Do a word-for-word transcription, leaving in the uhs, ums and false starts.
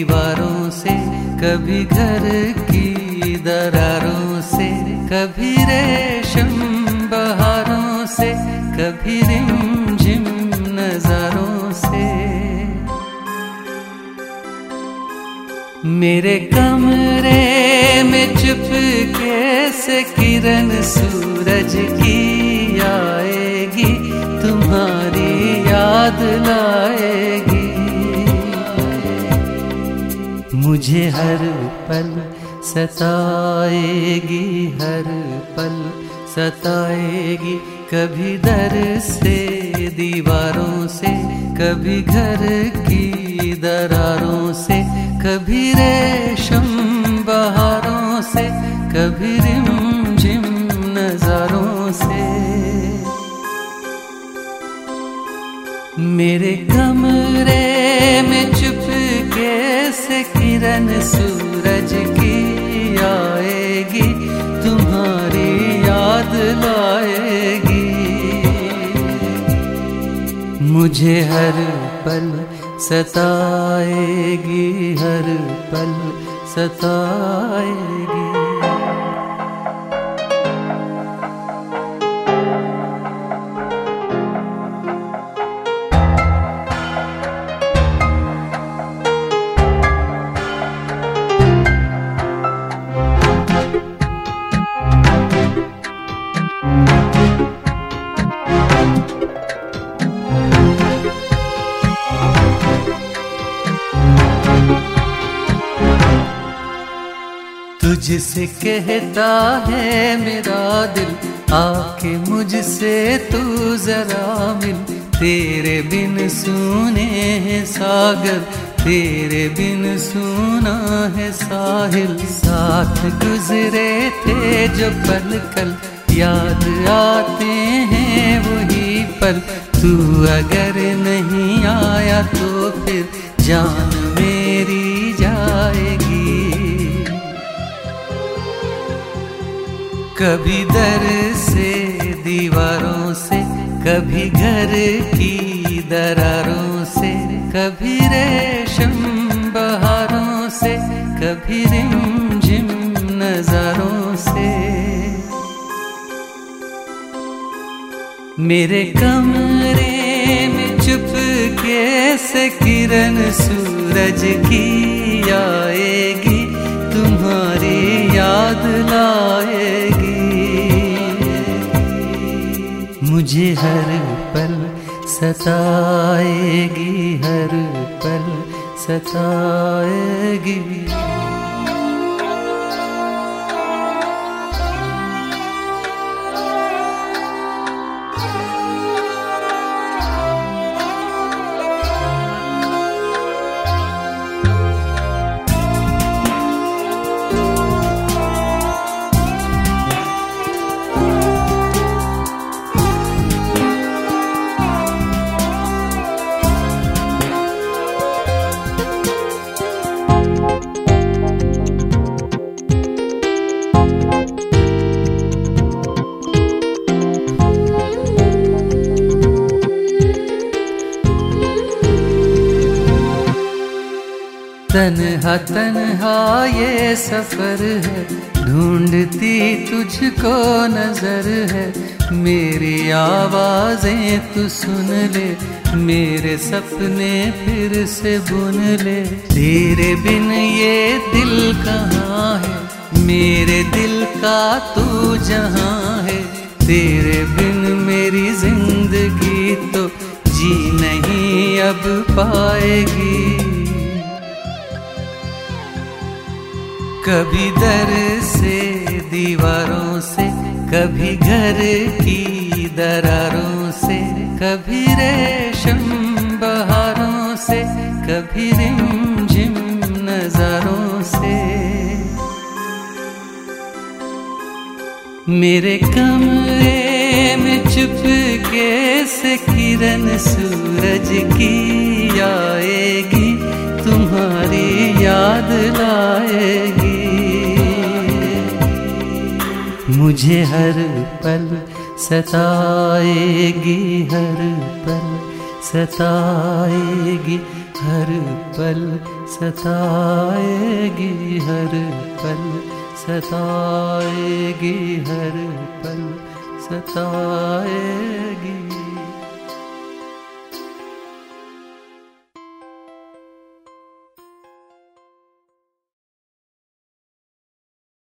दीवारों से, कभी घर की दरारों से, कभी रेशम बहारों से, कभी रिमझिम नजारों से। मेरे कमरे में चुपके से किरण सूरज की आएगी, तुम्हारी याद लाएगी। मुझे हर पल सताएगी, हर पल सताएगी। कभी दर से दीवारों से, कभी घर की दरारों से, कभी रेशम बहारों से, कभी रिमझिम नजारों से। मेरे कमरे में चुपके से किरण सूरज की आएगी, तुम्हारी याद लाएगी। मुझे हर पल सताएगी, हर पल सताएगी। तुझसे कहता है मेरा दिल, आके मुझसे तू जरा मिल। तेरे बिन सूने हैं सागर, तेरे बिन सूना है साहिल। साथ गुजरे थे जो पल कल, याद आते हैं वही पल। तू अगर नहीं आया तो फिर जान मेरी जाएगी। कभी दर से दीवारों से, कभी घर की दरारों से, कभी रेशम बहारों से, कभी रिमझिम नजारों से। मेरे कमरे में चुपके से किरण सूरज की आएगी, तुम्हारी याद लाएगी। मुझे हर पल सताएगी, हर पल सताएगी। तन्हा तन्हा ये सफर है, ढूंढती तुझको नजर है। मेरी आवाजें तू सुन ले, मेरे सपने फिर से बुन ले। तेरे बिन ये दिल कहाँ है, मेरे दिल का तू जहाँ है। तेरे बिन मेरी जिंदगी तो जी नहीं अब पाएगी। कभी दर से दीवारों से, कभी घर की दरारों से, कभी रेशम बहारों से, कभी रिमझिम नजारों से। मेरे कमरे में चुपके से किरण सूरज की आएगी, तुम्हारी याद लाएगी। मुझे हर पल सताएगी, हर पल सताएगी। हर पल सताएगी, हर पल सताएगी, हर पल सताएगी।